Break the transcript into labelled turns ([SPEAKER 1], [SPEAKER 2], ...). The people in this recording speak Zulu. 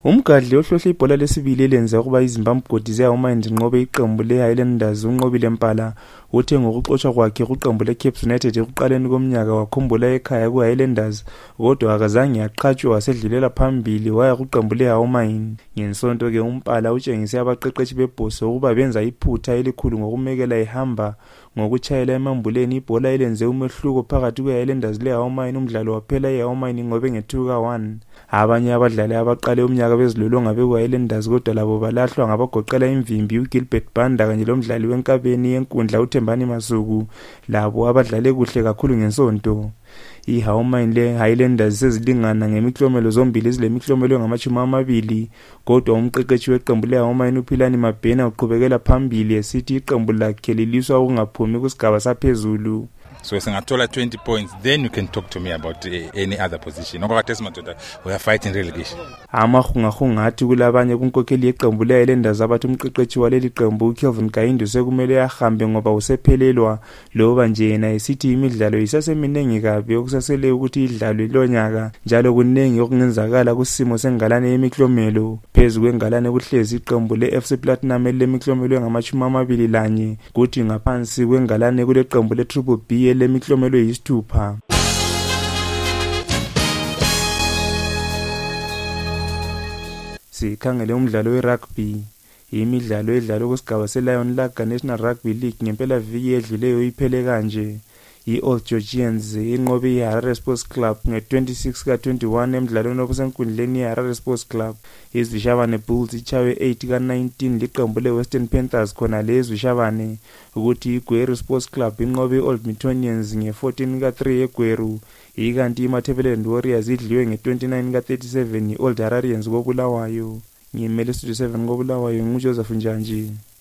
[SPEAKER 1] Umgadli ohlohla ibhola lesibili elenze ukuba iZimbabwe Godi zeHomeland inqobe iqembu leHighlanders uNqobile Mpala uthe ngokuxoshwa kwakhe kuqembu leCape United ekuqaleni komnyaka wakhumbula ekhaya kuHighlanders kodwa akazange aqhatshwe wasedlulela phambili waya kuqembu leHomeland. Ngensonto ke uMpala utshengise abaqeqeshi bebhosi ukuba benza iphutha elikhulu ngokumekela ehamba ngokuchayela emambuleni ibhola elenze umehluko phakathi kweHighlanders leHomeland. Umdlalo waphela iHomeland inqobe nge2-1. Abanye abadlali abaqale umnyaka bezilolonga beHighlanders kodwa labo balahlwa ngabagoqela imvimbi uGilbert Banda kanye lomdlali wenkabeni yenkundla uThembani Masuku, labo abadlale kuhle kakhulu ngensonto. IHomeland leHighlanders sezilingana ngemiklomelo zombili ezilemiklomelo engama-20 kodwa umqeqeshi weqembu leHomeland uPhilani Mabhena uqhubekela phambili esithi iqembu lakhe liliswa ukungaphumi kusigaba saphezulu.
[SPEAKER 2] So singathola 20 points, then you can talk to me about any other position. We are fighting relegation.
[SPEAKER 1] Amahungahunga athi kulabanye kunkokheli yeqembu leHighlanders abathi umqeqeshi waleli qembu uKelvin Kaindu sekumele ahambe ngoba usephelelwa, loba nje yena esithi imidlalo isaseminingi kabi okusasele ukuthi idlalwe lonyaka njalo kuningi okungenzakala kusimo sengalane yemiklomelo. Phezu kwengalane kuhlezi iqembu leFC Platinum elemiklomelo engama-21 kuthi ngaphansi kwengalane kule qembu leTriple B lemiklomelo eyisithupha. Sikhangele umdlalo werugby. Imidlalo edlalwa kusigaba seLion Lager National Rugby League ngempela viki edluleyo iphele kanje. I-Old Georgians inqobe iHarare Sports Club nge-26 ka-21 emidlalweni obusenkundleni yeHarare Sports Club. IZwishavane Bulls ichawe 8 ka-19 liqembu leWestern Panthers khona leZwishavane, ukuthi iGweru Sports Club inqobe iOld Metonians nge-14 ka-3 eGweru, ikanti iMatabeleland Warriors idliwe nge-29 ka-37 iOld Hararians koBulawayo. Ngimele Studio 7 koBulawayo nguJoseph Njanji.